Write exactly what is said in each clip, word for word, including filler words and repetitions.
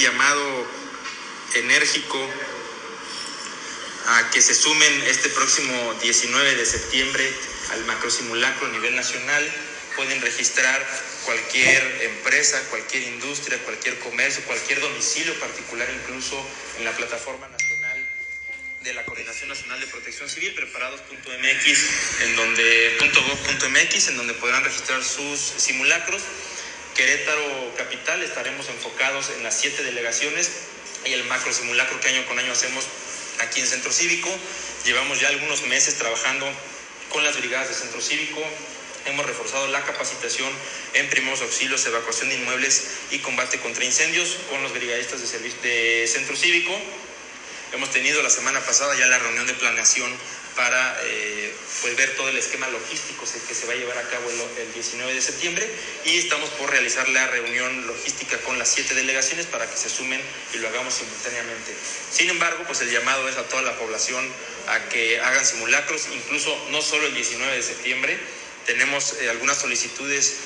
llamado enérgico a que se sumen este próximo diecinueve de septiembre al macrosimulacro a nivel nacional. Pueden registrar cualquier empresa, cualquier industria, cualquier comercio, cualquier domicilio particular, incluso en la plataforma nacional de la Coordinación Nacional de Protección Civil, preparados punto m x, en donde .gov punto m x, en donde podrán registrar sus simulacros. Querétaro capital estaremos enfocados en las siete delegaciones y el macro simulacro que año con año hacemos aquí en Centro Cívico. Llevamos ya algunos meses trabajando con las brigadas de Centro Cívico. Hemos reforzado la capacitación en primeros auxilios, evacuación de inmuebles y combate contra incendios con los brigadistas de, servicio, de Centro Cívico. Hemos tenido la semana pasada ya la reunión de planeación para eh, pues ver todo el esquema logístico que se va a llevar a cabo el, el diecinueve de septiembre, y estamos por realizar la reunión logística con las siete delegaciones para que se sumen y lo hagamos simultáneamente. Sin embargo, pues el llamado es a toda la población a que hagan simulacros, incluso no solo el diecinueve de septiembre. Tenemos eh, algunas solicitudes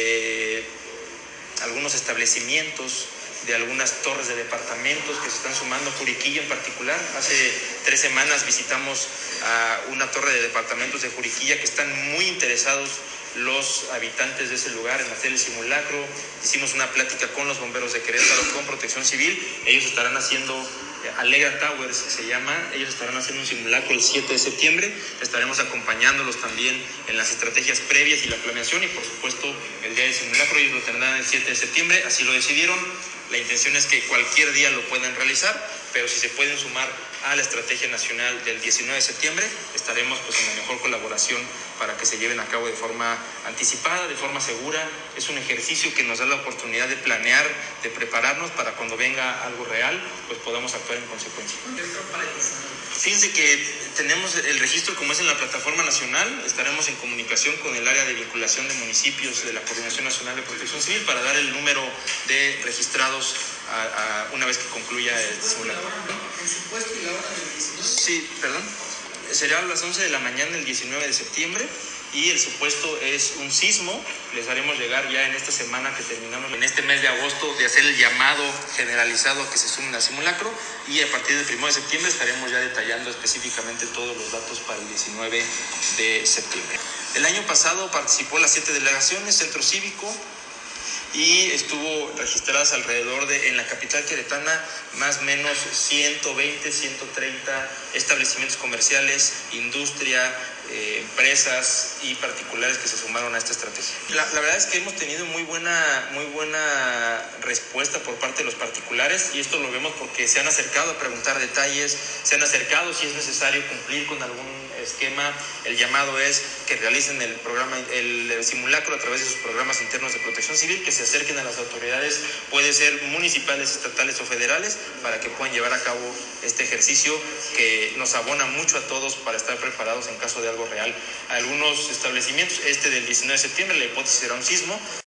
de algunos establecimientos, de algunas torres de departamentos que se están sumando, Juriquilla en particular. Hace tres semanas visitamos a una torre de departamentos de Juriquilla que están muy interesados los habitantes de ese lugar en hacer el simulacro. Hicimos una plática con los bomberos de Querétaro, con Protección Civil. Ellos estarán haciendo, Alegra Towers se llama, ellos estarán haciendo un simulacro el siete de septiembre. Estaremos acompañándolos también en las estrategias previas y la planeación, y por supuesto el día del simulacro ellos lo tendrán el siete de septiembre, así lo decidieron. La intención es que cualquier día lo puedan realizar, pero si se pueden sumar a la estrategia nacional del diecinueve de septiembre, estaremos pues en la mejor colaboración para que se lleven a cabo de forma anticipada, de forma segura. Es un ejercicio que nos da la oportunidad de planear, de prepararnos para cuando venga algo real, pues podamos actuar en consecuencia. Fíjense que tenemos el registro como es en la plataforma nacional. Estaremos en comunicación con el área de vinculación de municipios de la Coordinación Nacional de Protección Civil para dar el número de registrados a, a una vez que concluya el simulacro. ¿El supuesto y la hora del diecinueve? Sí, perdón. Será a las once de la mañana el diecinueve de septiembre. Y el supuesto es un sismo. Les haremos llegar ya en esta semana que terminamos, en este mes de agosto, de hacer el llamado generalizado a que se sumen al simulacro, y a partir del primero de septiembre estaremos ya detallando específicamente todos los datos para el diecinueve de septiembre. El año pasado participó las siete delegaciones, Centro Cívico, y estuvo registradas alrededor de, en la capital queretana, más o menos ciento veinte, ciento treinta establecimientos comerciales, industria, eh, empresas y particulares que se sumaron a esta estrategia. La, la verdad es que hemos tenido muy buena, muy buena respuesta por parte de los particulares, y esto lo vemos porque se han acercado a preguntar detalles, se han acercado si es necesario cumplir con algún esquema. El llamado es que realicen el programa, el, el simulacro a través de sus programas internos de protección civil, que se acerquen a las autoridades, puede ser municipales, estatales o federales, para que puedan llevar a cabo este ejercicio que nos abona mucho a todos para estar preparados en caso de algo real. Algunos establecimientos, este del diecinueve de septiembre, la hipótesis será un sismo.